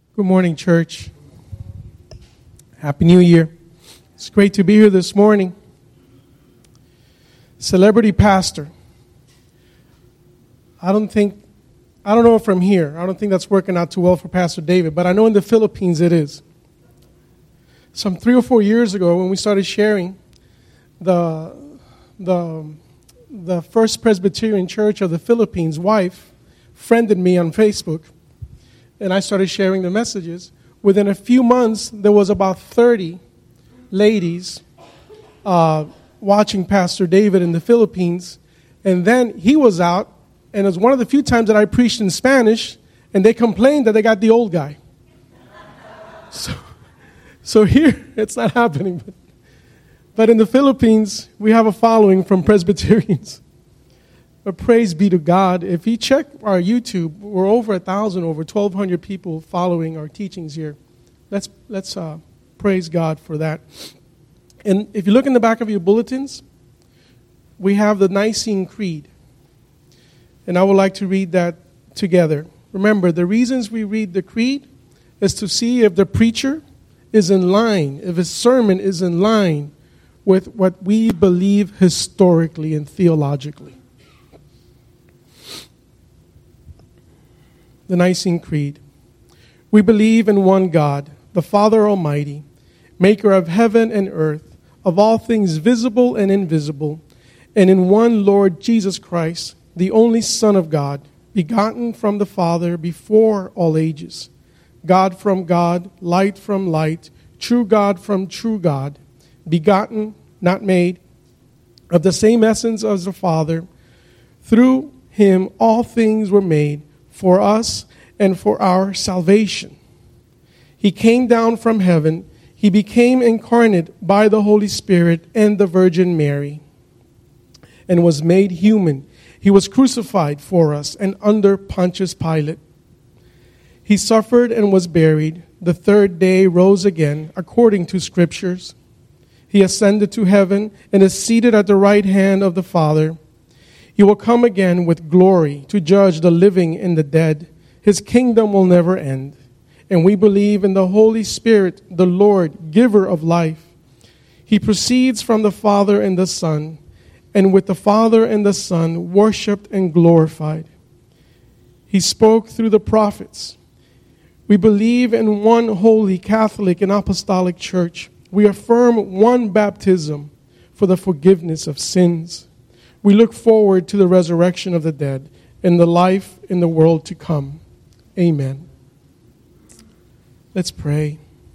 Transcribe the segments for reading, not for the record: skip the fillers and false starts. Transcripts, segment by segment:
Good morning, church. Happy New Year. It's great to be here this morning. Celebrity pastor. I don't know from here. I don't think that's working out too well for Pastor David, but I know in the Philippines it is. Some 3 or 4 years ago when we started sharing the First Presbyterian Church of the Philippines wife friended me on Facebook, and I started sharing the messages. Within a few months, there was about 30 ladies watching Pastor David in the Philippines, and then he was out, and it was one of the few times that I preached in Spanish, and they complained that they got the old guy. So here, it's not happening. But in the Philippines, we have a following from Presbyterians. But praise be to God. If you check our YouTube, we're over 1,000, over 1,200 people following our teachings here. Let's praise God for that. And if you look in the back of your bulletins, we have the Nicene Creed. And I would like to read that together. Remember, the reasons we read the creed is to see if the preacher is in line, if his sermon is in line with what we believe historically and theologically. The Nicene Creed. We believe in one God, the Father Almighty, maker of heaven and earth, of all things visible and invisible, and in one Lord Jesus Christ, the only Son of God, begotten from the Father before all ages, God from God, light from light, true God from true God, begotten, not made, of the same essence as the Father. Through him all things were made, for us and for our salvation. He came down from heaven. He became incarnate by the Holy Spirit and the Virgin Mary, and was made human. He was crucified for us and under Pontius Pilate. He suffered and was buried. The third day rose again, according to Scriptures. He ascended to heaven and is seated at the right hand of the Father. He will come again with glory to judge the living and the dead. His kingdom will never end. And we believe in the Holy Spirit, the Lord, giver of life. He proceeds from the Father and the Son, and with the Father and the Son worshipped and glorified. He spoke through the prophets. We believe in one holy Catholic and Apostolic Church. We affirm one baptism for the forgiveness of sins. We look forward to the resurrection of the dead and the life in the world to come. Amen. Let's pray.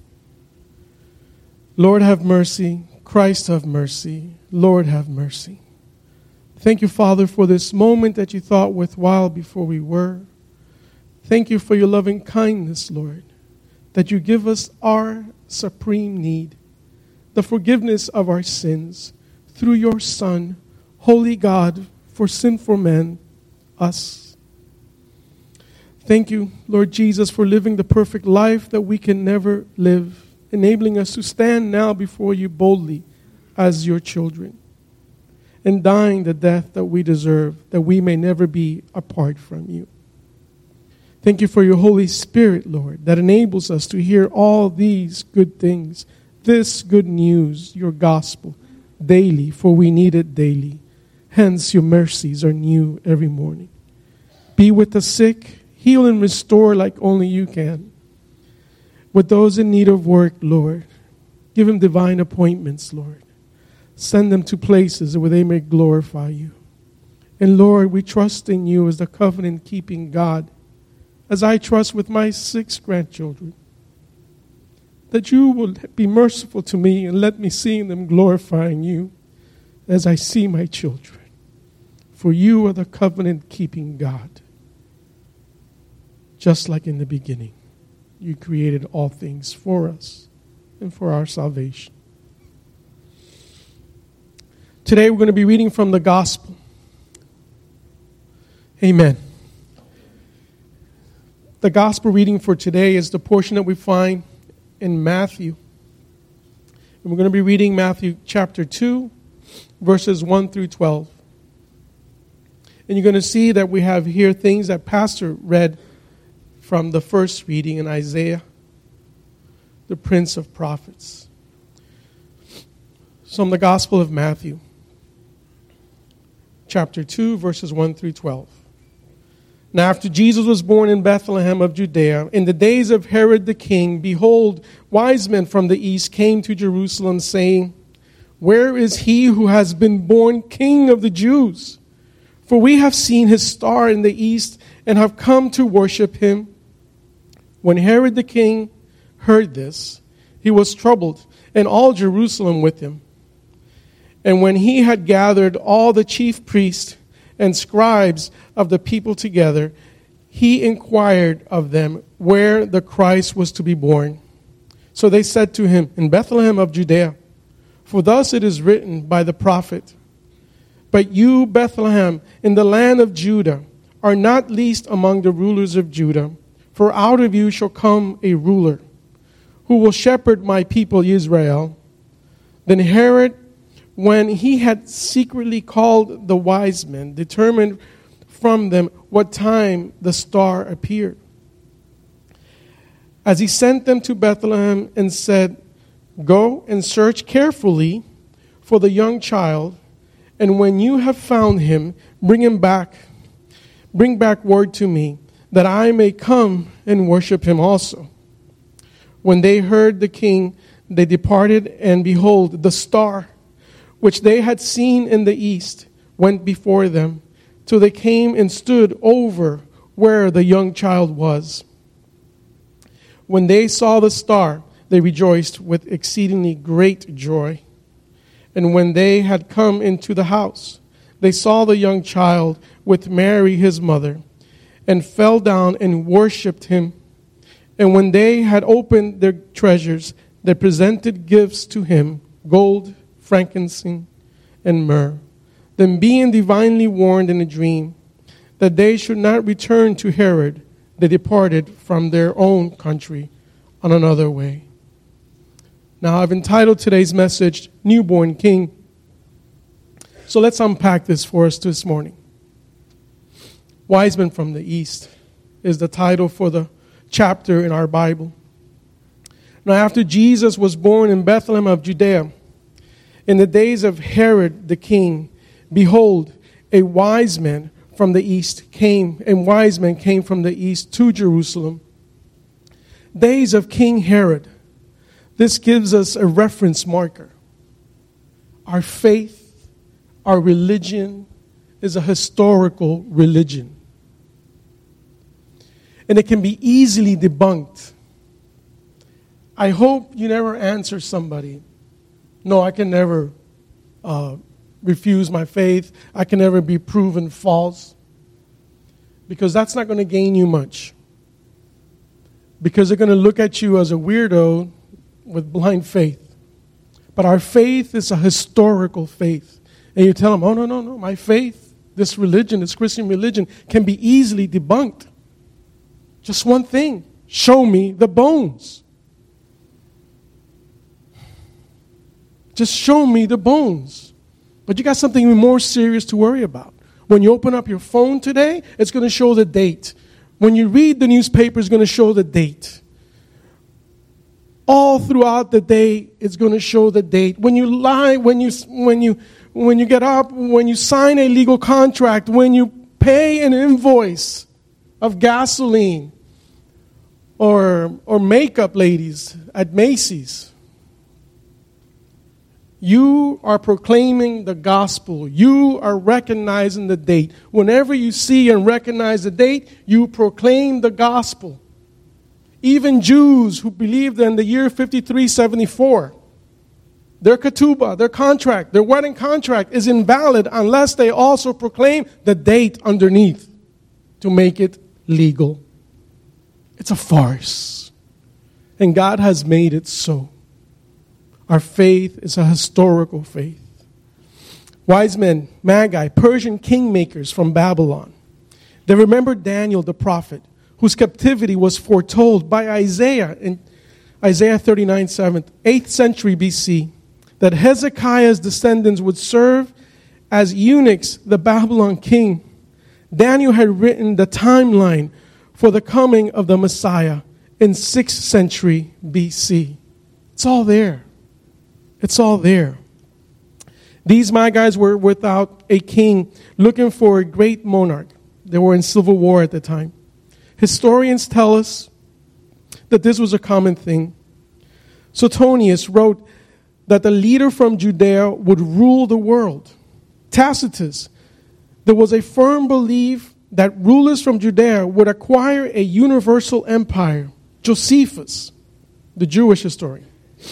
Lord, have mercy. Christ, have mercy. Lord, have mercy. Thank you, Father, for this moment that you thought worthwhile before we were. Thank you for your loving kindness, Lord, that you give us our supreme need, the forgiveness of our sins through your Son, Holy God, for sinful men, us. Thank you, Lord Jesus, for living the perfect life that we can never live, enabling us to stand now before you boldly as your children, and dying the death that we deserve, that we may never be apart from you. Thank you for your Holy Spirit, Lord, that enables us to hear all these good things, this good news, your gospel, daily, for we need it daily. Hence, your mercies are new every morning. Be with the sick, heal and restore like only you can. With those in need of work, Lord, give them divine appointments, Lord. Send them to places where they may glorify you. And Lord, we trust in you as the covenant-keeping God, as I trust with my 6 grandchildren, that you will be merciful to me and let me see them glorifying you as I see my children. For you are the covenant-keeping God. Just like in the beginning, you created all things for us and for our salvation. Today we're going to be reading from the Gospel. Amen. The Gospel reading for today is the portion that we find in Matthew. And we're going to be reading Matthew chapter 2, verses 1 through 12. And you're going to see that we have here things that Pastor read from the first reading in Isaiah, the Prince of Prophets. From the Gospel of Matthew, chapter 2, verses 1 through 12. Now after Jesus was born in Bethlehem of Judea, in the days of Herod the king, behold, wise men from the east came to Jerusalem, saying, Where is he who has been born King of the Jews? For we have seen his star in the east and have come to worship him. When Herod the king heard this, he was troubled, and all Jerusalem with him. And when he had gathered all the chief priests and scribes of the people together, he inquired of them where the Christ was to be born. So they said to him, In Bethlehem of Judea, for thus it is written by the prophet, But you, Bethlehem, in the land of Judah, are not least among the rulers of Judah, for out of you shall come a ruler, who will shepherd my people Israel. Then Herod, when he had secretly called the wise men, determined from them what time the star appeared. As he sent them to Bethlehem and said, Go and search carefully for the young child, and when you have found him, bring back word to me, that I may come and worship him also. When they heard the king, they departed, and behold, the star which they had seen in the east went before them, till they came and stood over where the young child was. When they saw the star, they rejoiced with exceedingly great joy. And when they had come into the house, they saw the young child with Mary his mother, and fell down and worshipped him. And when they had opened their treasures, they presented gifts to him, gold, frankincense, and myrrh. Then being divinely warned in a dream that they should not return to Herod, they departed from their own country on another way. Now I've entitled today's message, Newborn King. So let's unpack this for us this morning. Wise Men from the East is the title for the chapter in our Bible. Now after Jesus was born in Bethlehem of Judea, in the days of Herod the king, behold, a wise man from the east came, and wise men came from the east to Jerusalem. Days of King Herod. This gives us a reference marker. Our faith, our religion is a historical religion. And it can be easily debunked. I hope you never answer somebody, no, I can never refuse my faith. I can never be proven false. Because that's not going to gain you much. Because they're going to look at you as a weirdo with blind faith. But our faith is a historical faith. And you tell them, oh, no, my faith, this religion, this Christian religion, can be easily debunked. Just one thing, show me the bones. Just show me the bones. But you got something even more serious to worry about. When you open up your phone today, it's going to show the date. When you read the newspaper, it's going to show the date. All throughout the day, it's going to show the date. When you lie, when you get up, when you sign a legal contract, when you pay an invoice of gasoline or makeup, ladies, at Macy's, you are proclaiming the gospel. You are recognizing the date. Whenever you see and recognize the date, you proclaim the gospel. Even Jews who believed in the year 5374, their ketubah, their contract, their wedding contract is invalid unless they also proclaim the date underneath to make it legal. It's a farce. And God has made it so. Our faith is a historical faith. Wise men, magi, Persian kingmakers from Babylon. They remembered Daniel the prophet, whose captivity was foretold by Isaiah in Isaiah 39:7, 8th century BC, that Hezekiah's descendants would serve as eunuchs the Babylon king. Daniel had written the timeline for the coming of the Messiah in 6th century BC. It's all there. It's all there. These Magi's were without a king, looking for a great monarch. They were in civil war at the time. Historians tell us that this was a common thing. Suetonius wrote that the leader from Judea would rule the world. Tacitus, there was a firm belief that rulers from Judea would acquire a universal empire. Josephus, the Jewish historian.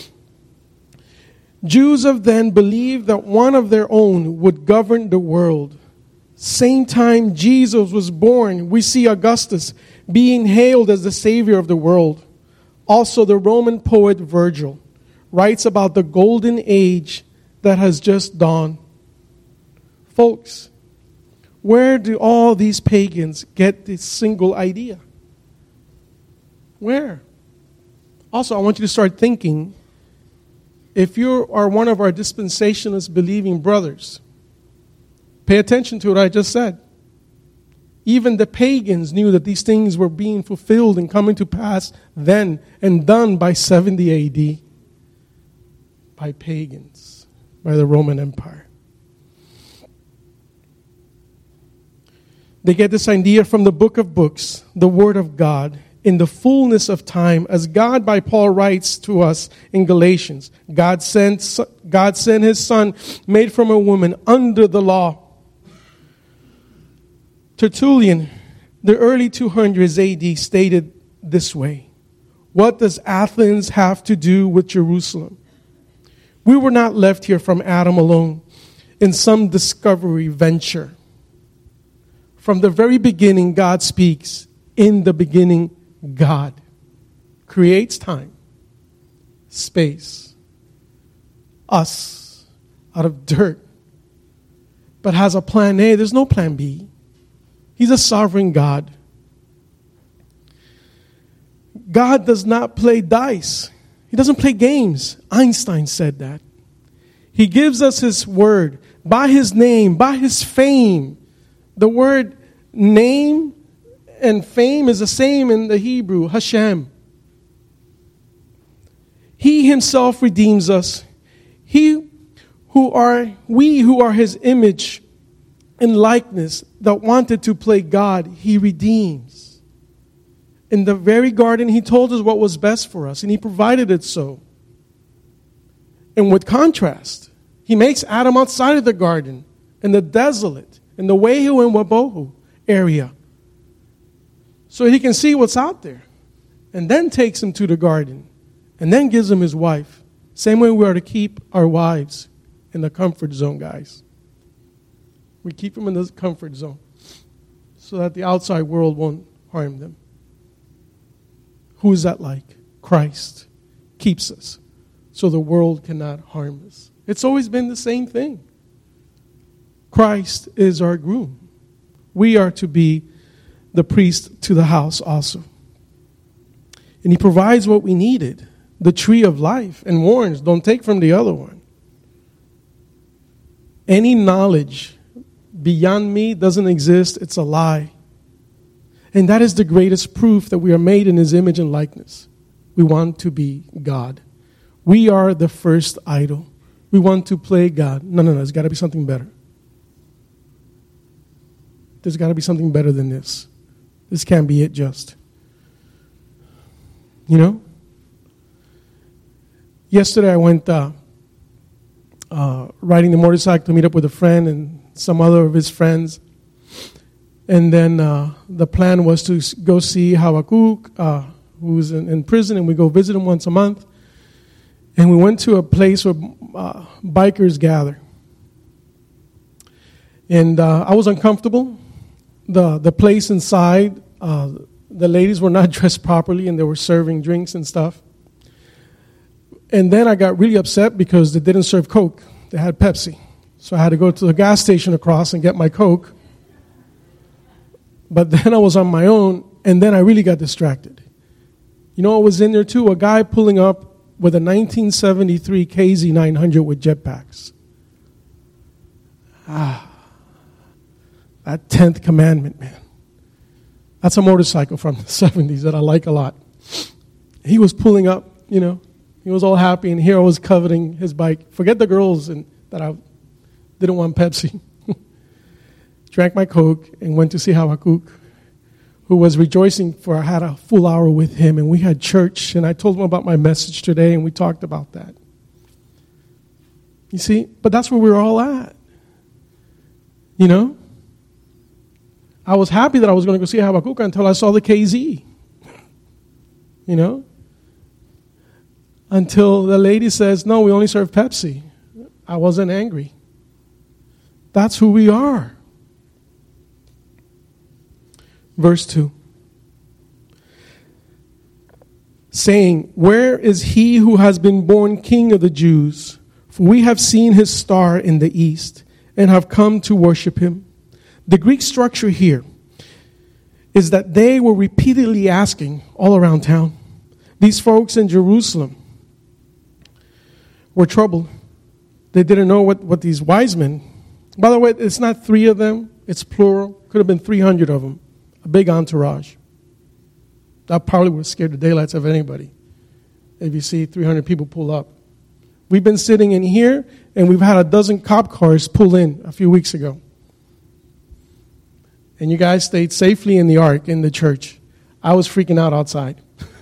Jews of then believed that one of their own would govern the world. Same time Jesus was born, we see Augustus being hailed as the Savior of the world. Also, the Roman poet Virgil writes about the golden age that has just dawned. Folks, where do all these pagans get this single idea? Where? Also, I want you to start thinking, if you are one of our dispensationalist believing brothers, pay attention to what I just said. Even the pagans knew that these things were being fulfilled and coming to pass then and done by 70 AD by pagans, by the Roman Empire. They get this idea from the book of books, the Word of God, in the fullness of time, as God, by Paul, writes to us in Galatians. God sent His Son, made from a woman, under the law. Tertullian, the early 200s AD, stated this way: what does Athens have to do with Jerusalem? We were not left here from Adam alone in some discovery venture. From the very beginning, God speaks. In the beginning, God creates time, space, us out of dirt, but has a plan A. There's no plan B. He's a sovereign God. God does not play dice. He doesn't play games. Einstein said that. He gives us His word by His name, by His fame. The word name and fame is the same in the Hebrew, Hashem. He Himself redeems us. We who are His image and likeness that wanted to play God, He redeems. In the very garden, He told us what was best for us, and He provided it so. And with contrast, He makes Adam outside of the garden, in the desolate, in the Wehu and Wabohu area, so he can see what's out there, and then takes him to the garden, and then gives him his wife. Same way we are to keep our wives in the comfort zone, guys. We keep them in the comfort zone so that the outside world won't harm them. Who is that like? Christ keeps us so the world cannot harm us. It's always been the same thing. Christ is our groom. We are to be the priest to the house also. And He provides what we needed, the tree of life, and warns, don't take from the other one. Any knowledge beyond me doesn't exist. It's a lie. And that is the greatest proof that we are made in His image and likeness. We want to be God. We are the first idol. We want to play God. No. There's got to be something better. There's got to be something better than this. This can't be it just. You know? Yesterday I went riding the motorcycle to meet up with a friend and some other of his friends. And then the plan was to go see Habakkuk, who's in prison, and we go visit him once a month. And we went to a place where bikers gather. And I was uncomfortable. The place inside, the ladies were not dressed properly, and they were serving drinks and stuff. And then I got really upset because they didn't serve Coke. They had Pepsi. So I had to go to the gas station across and get my Coke. But then I was on my own, and then I really got distracted. You know what was in there too? A guy pulling up with a 1973 KZ900 with jetpacks. That 10th commandment, man. That's a motorcycle from the 70s that I like a lot. He was pulling up, you know. He was all happy, and here I was coveting his bike. Forget the girls and that I didn't want Pepsi. Drank my Coke and went to see Habakkuk, who was rejoicing for I had a full hour with him, and we had church, and I told him about my message today, and we talked about that. You see? But that's where we're all at. You know? I was happy that I was going to go see Habakkuk until I saw the KZ. You know? Until the lady says, no, we only serve Pepsi. I wasn't angry. That's who we are. Verse 2. Saying, where is he who has been born King of the Jews? For we have seen his star in the east and have come to worship him. The Greek structure here is that they were repeatedly asking all around town. These folks in Jerusalem were troubled. They didn't know what these wise men. By the way, it's not 3 of them. It's plural. Could have been 300 of them. A big entourage. That probably would scare the daylights of anybody if you see 300 people pull up. We've been sitting in here, and we've had a dozen cop cars pull in a few weeks ago. And you guys stayed safely in the ark, in the church. I was freaking out outside.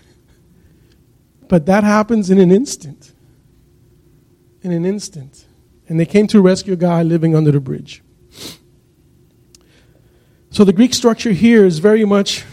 But that happens in an instant. In an instant. And they came to rescue a guy living under the bridge. So the Greek structure here is very much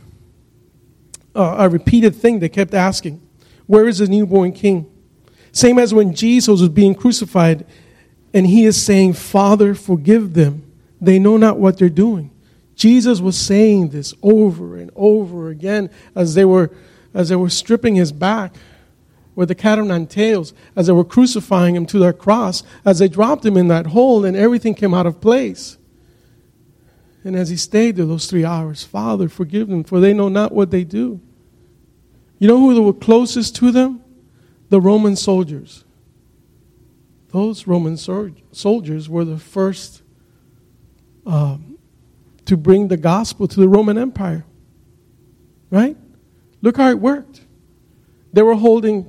a repeated thing they kept asking. Where is the newborn king? Same as when Jesus was being crucified, and he is saying, Father, forgive them. They know not what they're doing. Jesus was saying this over and over again as they were stripping his back with the cat o' nine tails, as they were crucifying him to their cross, as they dropped him in that hole and everything came out of place. And as he stayed there those 3 hours, Father, forgive them, for they know not what they do. You know who were closest to them? The Roman soldiers. Those Roman soldiers were the first to bring the gospel to the Roman Empire. Right? Look how it worked. They were holding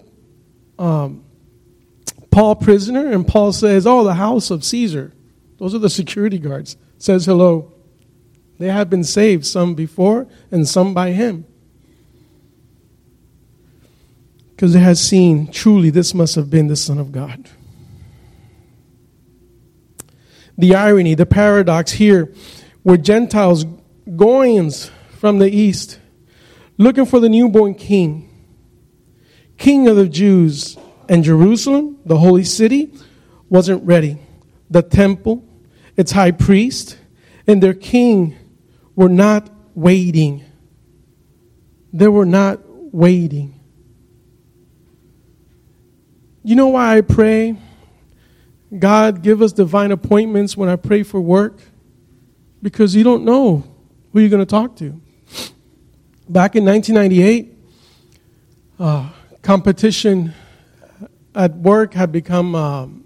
Paul prisoner, and Paul says, the house of Caesar. Those are the security guards. Says hello. They had been saved, some before and some by him. Because they had seen, truly, this must have been the Son of God. The irony, the paradox here, were Gentiles, Goyans from the east, looking for the newborn king, King of the Jews, and Jerusalem, the holy city, wasn't ready. The temple, its high priest, and their king were not waiting. They were not waiting. You know why I pray? God, give us divine appointments when I pray for work. Because you don't know who you're going to talk to. Back in 1998, competition at work had become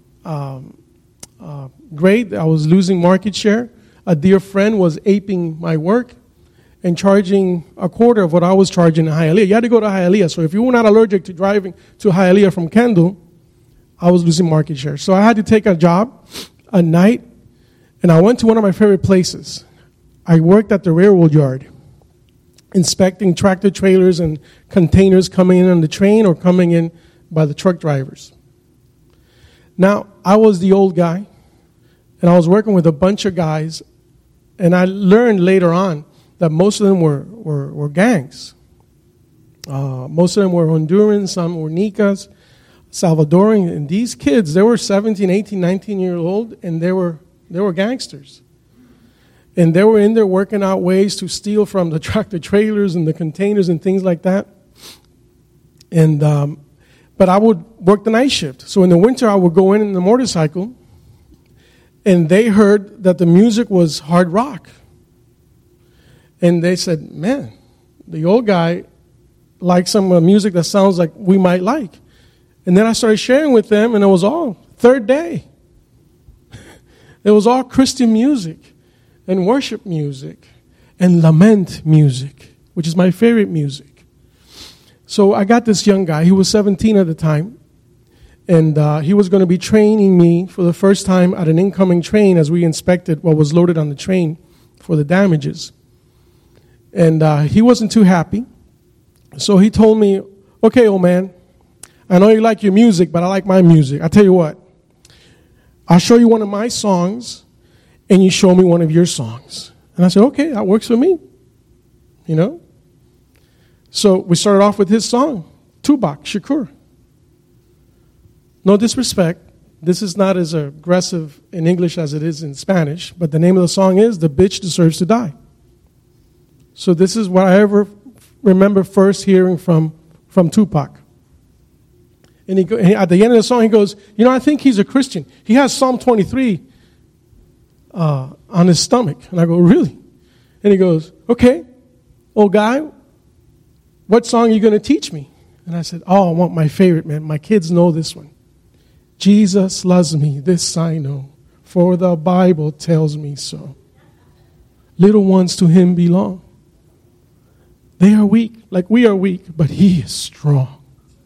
great. I was losing market share. A dear friend was aping my work and charging a quarter of what I was charging in Hialeah. You had to go to Hialeah. So if you were not allergic to driving to Hialeah from Kendall, I was losing market share. So I had to take a job at night, and I went to one of my favorite places. I worked at the railroad yard, inspecting tractor trailers and containers coming in on the train or coming in by the truck drivers. Now, I was the old guy, and I was working with a bunch of guys, and I learned later on that most of them were gangs. Most of them were Hondurans, some were Nicas, Salvadorian, and these kids, they were 17, 18, 19 years old, and they were gangsters. And they were in there working out ways to steal from the tractor trailers and the containers and things like that. And but I would work the night shift. So in the winter, I would go in the motorcycle, and they heard that the music was hard rock. And they said, man, the old guy likes some music that sounds like we might like. And then I started sharing with them, and it was all third day. It was all Christian music and worship music and lament music, which is my favorite music. So I got this young guy. He was 17 at the time. And he was going to be training me for the first time at an incoming train as we inspected what was loaded on the train for the damages. And he wasn't too happy. So he told me, okay, old man, I know you like your music, but I like my music. I tell you what, I'll show you one of my songs, and you show me one of your songs. And I said, okay, that works for me. You know? So we started off with his song, Tupac Shakur. No disrespect. This is not as aggressive in English as it is in Spanish, but the name of the song is The Bitch Deserves to Die. So this is what I ever remember first hearing from Tupac. And at the end of the song, he goes, you know, I think he's a Christian. He has Psalm 23 on his stomach. And I go, really? And he goes, okay, old guy, what song are you going to teach me? And I said, oh, I want my favorite, man. My kids know this one. Jesus loves me, this I know, for the Bible tells me so. Little ones to him belong. They are weak, like we are weak, but he is strong.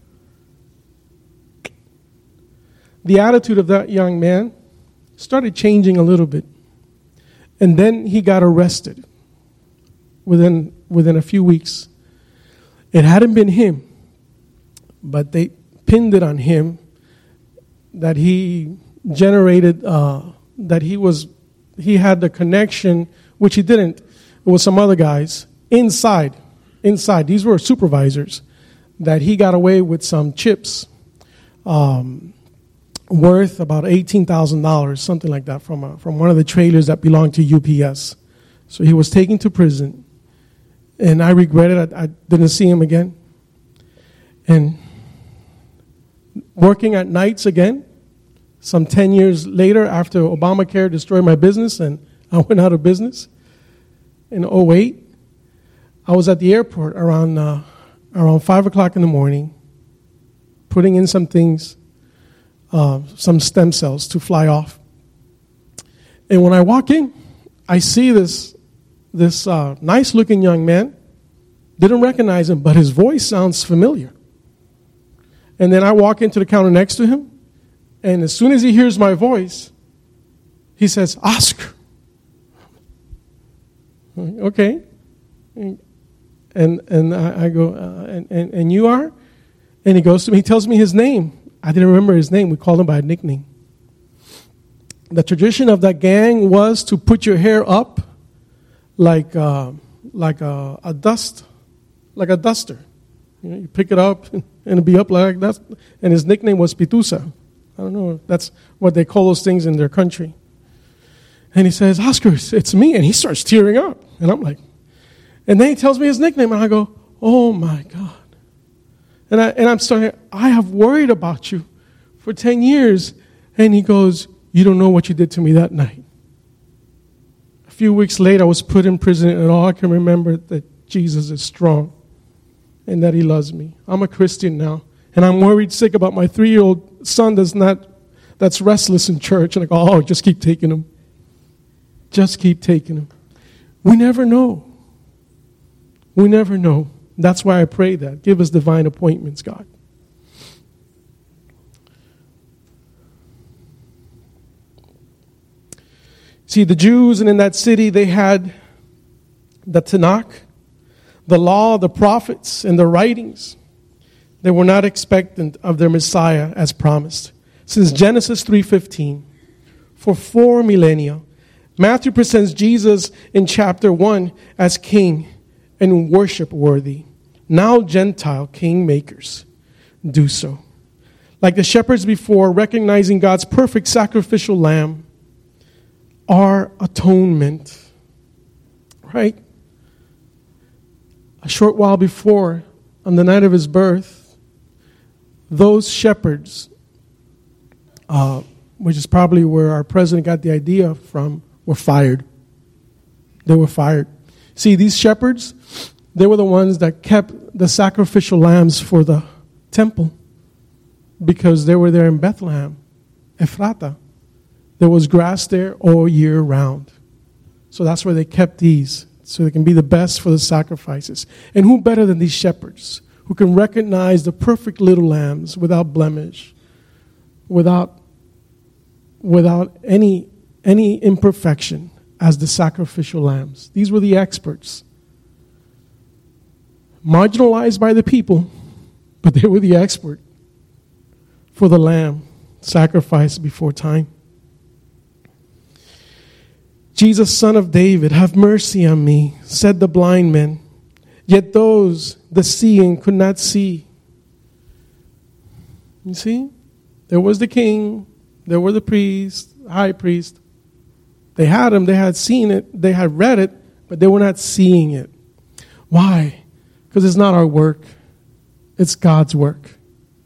The attitude of that young man started changing a little bit. And then he got arrested within a few weeks. It hadn't been him, but they pinned it on him that he generated, that he had the connection, which he didn't. It was some other guys inside. These were supervisors, that he got away with some chips worth about $18,000, something like that, from one of the trailers that belonged to UPS. So he was taken to prison, and I regretted I didn't see him again. And working at nights again, some 10 years later, after Obamacare destroyed my business and I went out of business in 2008, I was at the airport around 5 o'clock in the morning, putting in some things, some stem cells to fly off. And when I walk in, I see this nice-looking young man. Didn't recognize him, but his voice sounds familiar. And then I walk into the counter next to him, and as soon as he hears my voice, he says, Oscar. Okay. And I go, and you are? And he goes to me, he tells me his name. I didn't remember his name. We called him by a nickname. The tradition of that gang was to put your hair up like a duster. You know, you pick it up and it'll be up like that. And his nickname was Pitusa. I don't know if that's what they call those things in their country. And he says, Oscar, it's me. And he starts tearing up. And I'm like, and then he tells me his nickname. And I go, oh my God. And I'm starting, I have worried about you for 10 years. And he goes, you don't know what you did to me that night. A few weeks later, I was put in prison, and all I can remember that Jesus is strong and that he loves me. I'm a Christian now, and I'm worried sick about my 3-year-old son that's restless in church. And I go, oh, just keep taking him. Just keep taking him. We never know. We never know. That's why I pray that. Give us divine appointments, God. See, the Jews, and in that city, they had the Tanakh, the law, the prophets, and the writings. They were not expectant of their Messiah as promised. Since Genesis 3:15, for 4 millennia, Matthew presents Jesus in chapter 1 as king and worship worthy. Now Gentile kingmakers do so. Like the shepherds before, recognizing God's perfect sacrificial lamb, our atonement. Right? A short while before, on the night of his birth, those shepherds, which is probably where our president got the idea from, were fired. They were fired. See, these shepherds, they were the ones that kept the sacrificial lambs for the temple because they were there in Bethlehem, Ephrata. There was grass there all year round. So that's where they kept these so they can be the best for the sacrifices. And who better than these shepherds who can recognize the perfect little lambs without blemish, without any imperfection as the sacrificial lambs. These were the experts. Marginalized by the people, but they were the expert for the lamb sacrificed before time. Jesus, Son of David, have mercy on me, said the blind men. Yet those, the seeing, could not see. You see? There was the king, there were the priest, high priest. They had him, they had seen it, they had read it, but they were not seeing it. Why? Because it's not our work. It's God's work.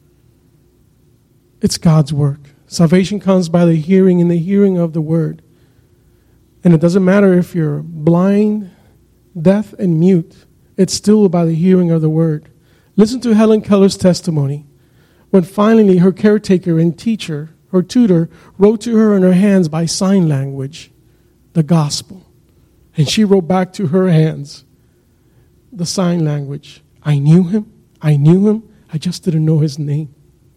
It's God's work. Salvation comes by the hearing and the hearing of the word. And it doesn't matter if you're blind, deaf, and mute. It's still by the hearing of the word. Listen to Helen Keller's testimony. When finally her caretaker and teacher, her tutor, wrote to her in her hands by sign language the gospel. And she wrote back to her hands the sign language. I knew him. I just didn't know his name.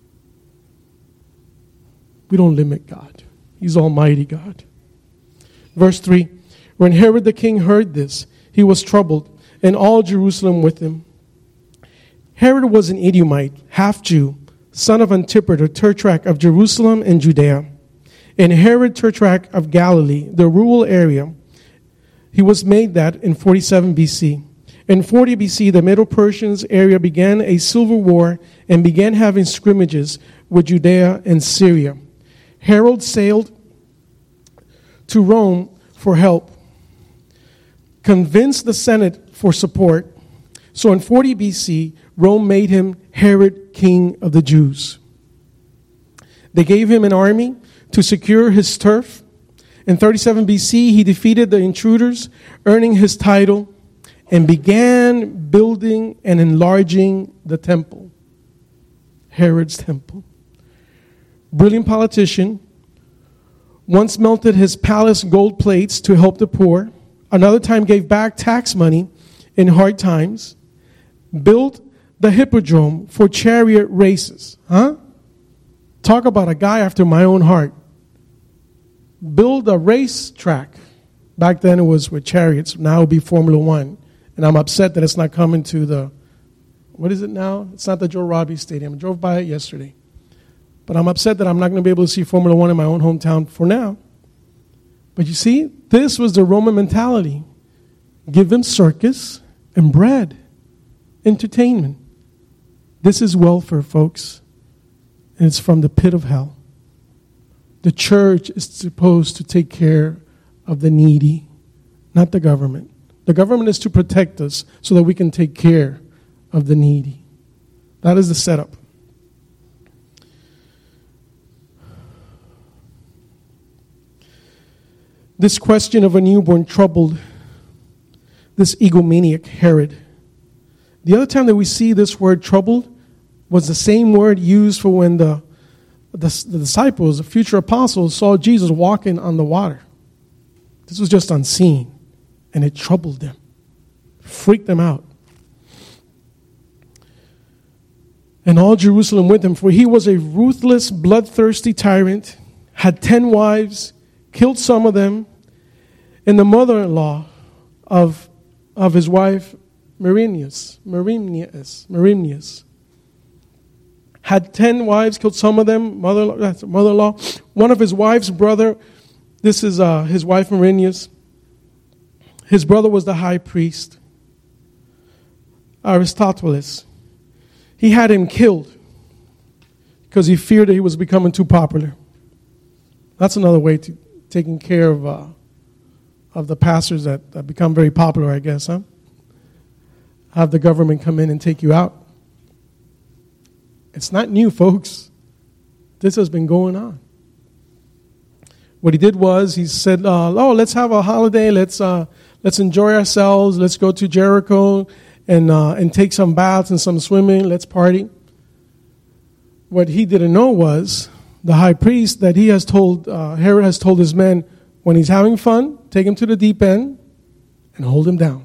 We don't limit God. He's Almighty God. Verse 3, when Herod the king heard this, he was troubled, and all Jerusalem with him. Herod was an Edomite, half-Jew, son of Antipater, tetrarch of Jerusalem and Judea, and Herod tetrarch of Galilee, the rural area. He was made that in 47 BC. In 40 BC, the Middle Persians area began a civil war and began having scrimmages with Judea and Syria. Herod sailed to Rome for help, convinced the Senate for support. So in 40 BC, Rome made him Herod, king of the Jews. They gave him an army to secure his turf. In 37 BC, he defeated the intruders, earning his title, and began building and enlarging the temple, Herod's temple. Brilliant politician, once melted his palace gold plates to help the poor, another time gave back tax money in hard times, built the hippodrome for chariot races. Talk about a guy after my own heart. Build a race track. Back then it was with chariots. Now it would be Formula One. And I'm upset that it's not coming to the, what is it now? It's not the Joe Robbie Stadium. I drove by it yesterday. But I'm upset that I'm not going to be able to see Formula One in my own hometown for now. But you see, this was the Roman mentality. Give them circus and bread, entertainment. This is welfare, folks. And it's from the pit of hell. The church is supposed to take care of the needy, not the government. The government is to protect us so that we can take care of the needy. That is the setup. This question of a newborn troubled this egomaniac Herod. The other time that we see this word troubled was the same word used for when the disciples, the future apostles, saw Jesus walking on the water. This was just unseen, and it troubled them, freaked them out. And all Jerusalem with him, for he was a ruthless, bloodthirsty tyrant, had 10 wives, killed some of them, and the mother-in-law of his wife, Marinius, had 10 wives, killed some of them, mother-in-law. One of his wife's brother, this is his wife Marinius. His brother was the high priest, Aristobulus. He had him killed because he feared that he was becoming too popular. That's another way to taking care of the pastors that become very popular, I guess, huh? Have the government come in and take you out. It's not new, folks. This has been going on. What he did was he said, let's have a holiday. Let's enjoy ourselves. Let's go to Jericho and take some baths and some swimming. Let's party. What he didn't know was the high priest that Herod has told his men, when he's having fun, take him to the deep end and hold him down.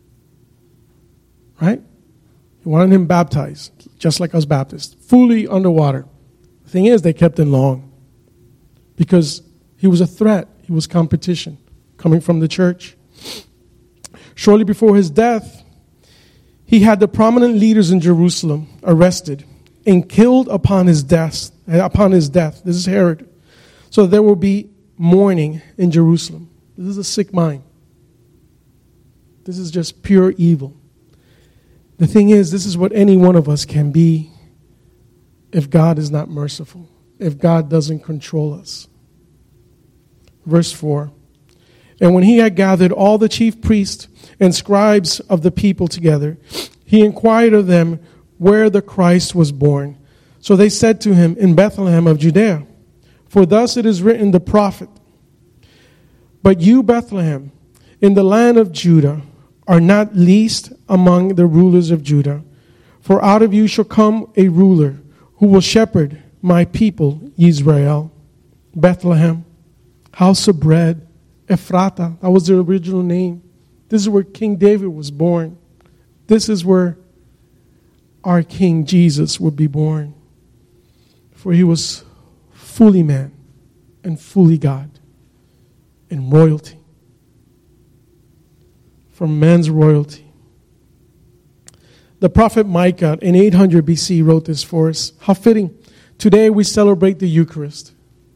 Right? He wanted him baptized, just like us Baptists, fully underwater. The thing is, they kept him long because he was a threat. He was competition coming from the church. Shortly before his death, he had the prominent leaders in Jerusalem arrested and killed upon his death. This is Herod. So there will be mourning in Jerusalem. This is a sick mind. This is just pure evil. The thing is, this is what any one of us can be if God is not merciful, if God doesn't control us. Verse 4. And when he had gathered all the chief priests and scribes of the people together, he inquired of them where the Christ was born. So they said to him, in Bethlehem of Judea. For thus it is written the prophet, but you, Bethlehem, in the land of Judah, are not least among the rulers of Judah. For out of you shall come a ruler who will shepherd my people, Israel. Bethlehem, house of bread, Ephrata, that was the original name. This is where King David was born. This is where our King Jesus would be born. For he was fully man and fully God in royalty. From man's royalty. The prophet Micah in 800 BC wrote this for us. How fitting. Today we celebrate the Eucharist.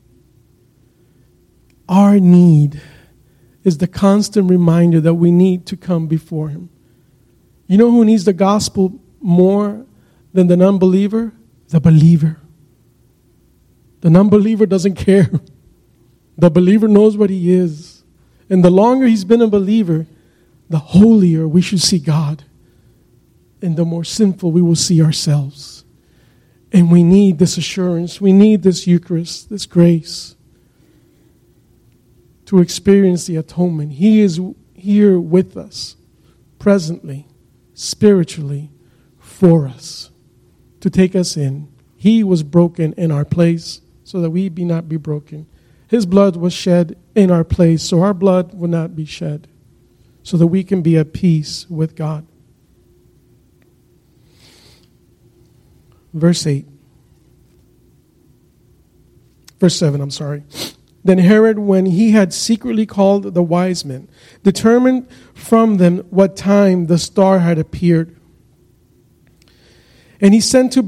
Our need is the constant reminder that we need to come before him. You know who needs the gospel more than the non-believer? The believer. The non-believer doesn't care. The believer knows what he is. And the longer he's been a believer, the holier we should see God. And the more sinful we will see ourselves. And we need this assurance. We need this Eucharist, this grace, to experience the atonement. He is here with us, presently, spiritually, for us, to take us in. He was broken in our place so that we be not be broken. His blood was shed in our place so our blood will not be shed, so that we can be at peace with God. Verse 7. Then Herod, when he had secretly called the wise men, determined from them what time the star had appeared. And he sent them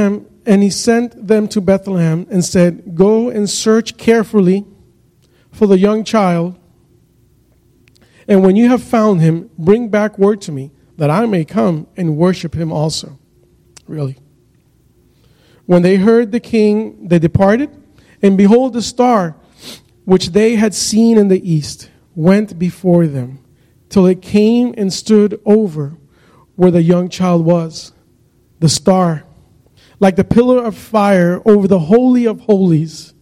to Bethlehem and said, go and search carefully for the young child. And when you have found him, bring back word to me, that I may come and worship him also. Really. When they heard the king, they departed, and behold, the star, which they had seen in the east, went before them, till it came and stood over where the young child was. The star, like the pillar of fire over the Holy of Holies,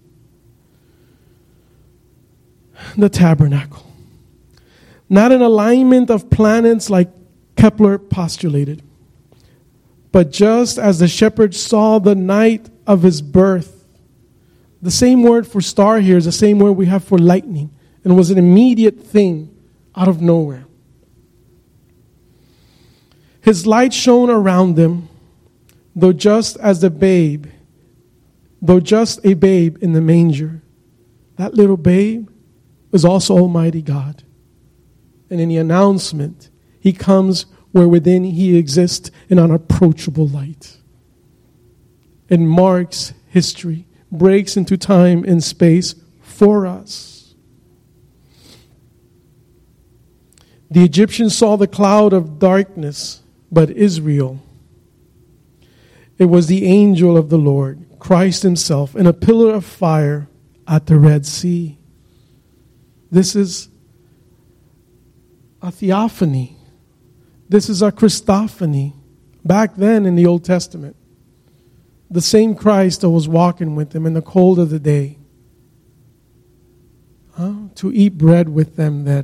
the tabernacle. Not an alignment of planets like Kepler postulated, but just as the shepherd saw the night of his birth. The same word for star here is the same word we have for lightning, and was an immediate thing out of nowhere. His light shone around them, though just a babe in the manger. That little babe is also Almighty God. And in the announcement, he comes where within he exists in unapproachable light. It marks history, breaks into time and space for us. The Egyptians saw the cloud of darkness, but Israel, it was the angel of the Lord, Christ himself, in a pillar of fire at the Red Sea. This is a theophany. This is a Christophany. Back then in the Old Testament, the same Christ that was walking with them in the cold of the day, to eat bread with them that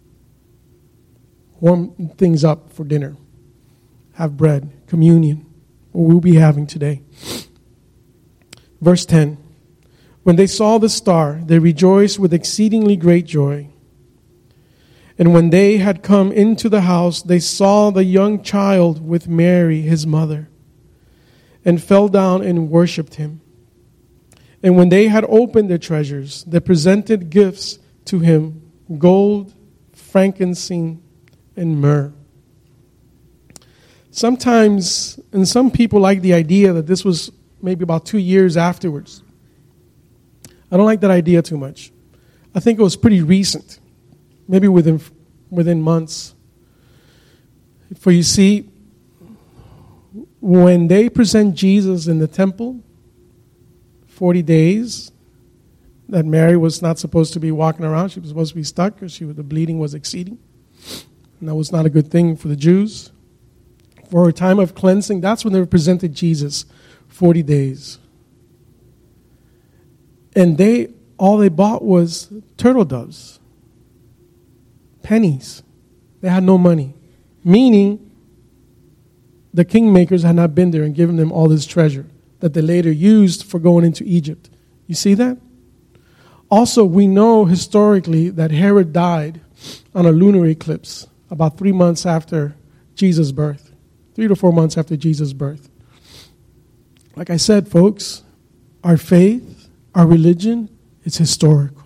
warm things up for dinner. Have bread, communion, what we'll be having today. Verse 10. When they saw the star, they rejoiced with exceedingly great joy. And when they had come into the house, they saw the young child with Mary, his mother, and fell down and worshipped him. And when they had opened their treasures, they presented gifts to him, gold, frankincense, and myrrh. Sometimes, and some people like the idea that this was maybe about 2 years afterwards. I don't like that idea too much. I think it was pretty recent, maybe within months. For you see, when they present Jesus in the temple, 40 days, that Mary was not supposed to be walking around. She was supposed to be stuck because the bleeding was exceeding. And that was not a good thing for the Jews. For a time of cleansing, that's when they presented Jesus, 40 days. And all they bought was turtle doves, pennies. They had no money. Meaning, the kingmakers had not been there and given them all this treasure that they later used for going into Egypt. You see that? Also, we know historically that Herod died on a lunar eclipse about 3 months after Jesus' birth. 3 to 4 months after Jesus' birth. Like I said, folks, our faith, our religion, it's historical.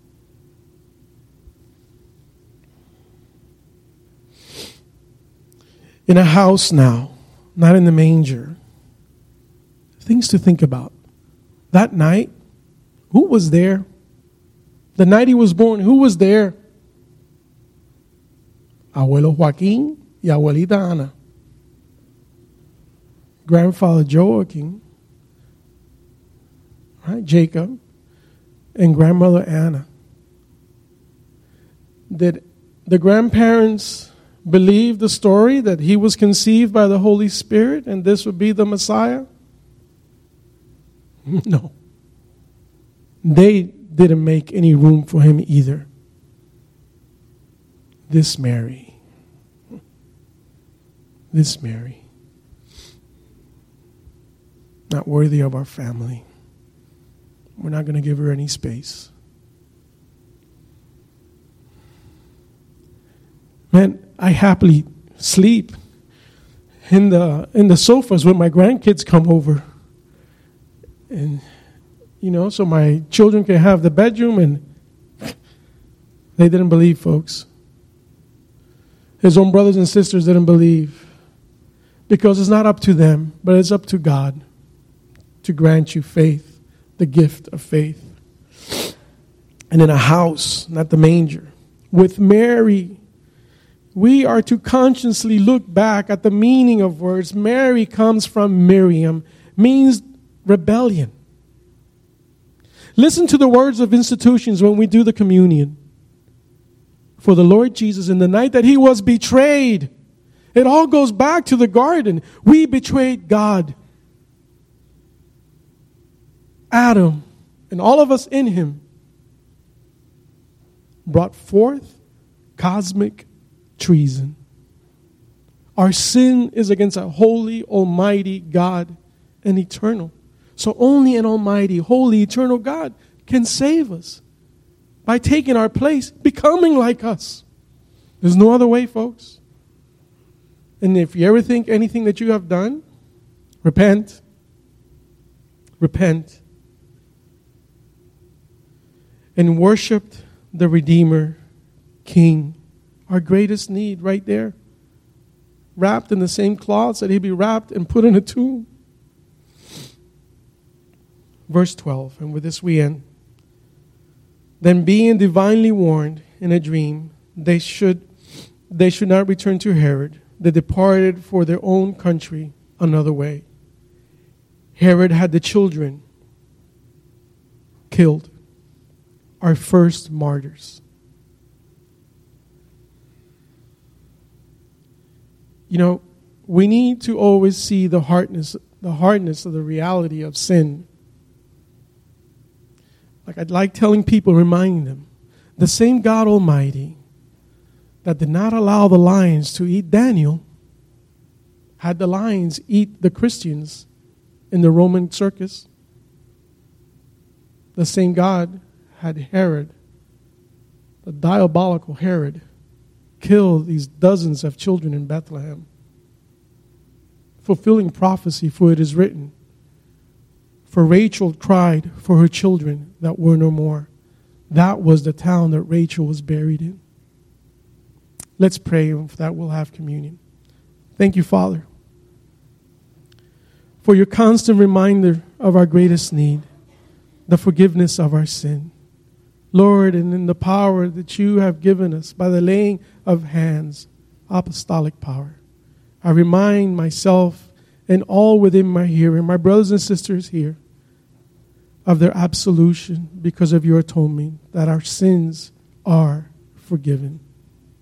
In a house now, not in the manger. Things to think about. That night, who was there? The night he was born, who was there? Abuelo Joaquín y Abuelita Ana. Grandfather Joachim, right, Jacob, and grandmother Anna. Did the grandparents believe the story that he was conceived by the Holy Spirit and this would be the Messiah? No. They didn't make any room for him either. This Mary, not worthy of our family. We're not going to give her any space. Man, I happily sleep in the sofas when my grandkids come over. And, so my children can have the bedroom, and they didn't believe, folks. His own brothers and sisters didn't believe. Because it's not up to them, but it's up to God to grant you faith, the gift of faith. And in a house, not the manger, with Mary, we are to consciously look back at the meaning of words. Mary comes from Miriam, means rebellion. Listen to the words of institutions when we do the communion. For the Lord Jesus, in the night that he was betrayed, it all goes back to the garden. We betrayed God. Adam and all of us in him brought forth cosmic treason. Our sin is against a holy, almighty God and eternal. So only an almighty, holy, eternal God can save us by taking our place, becoming like us. There's no other way, folks. And if you ever think anything that you have done, repent. Repent. And worshiped the Redeemer, King. Our greatest need right there. Wrapped in the same cloths that he'd be wrapped and put in a tomb. Verse 12, and with this we end. Then being divinely warned in a dream, they should not return to Herod. They departed for their own country another way. Herod had the children killed, our first martyrs. We need to always see the hardness of the reality of sin. Like I'd like telling people, reminding them, the same God Almighty that did not allow the lions to eat Daniel had the lions eat the Christians in the Roman circus. The same God had Herod, the diabolical Herod, kill these dozens of children in Bethlehem, fulfilling prophecy, for it is written, for Rachel cried for her children that were no more. That was the town that Rachel was buried in. Let's pray, and for that we'll have communion. Thank you, Father, for your constant reminder of our greatest need, the forgiveness of our sin. Lord, and in the power that you have given us by the laying of hands, apostolic power, I remind myself and all within my hearing, my brothers and sisters here, of their absolution because of your atonement, that our sins are forgiven.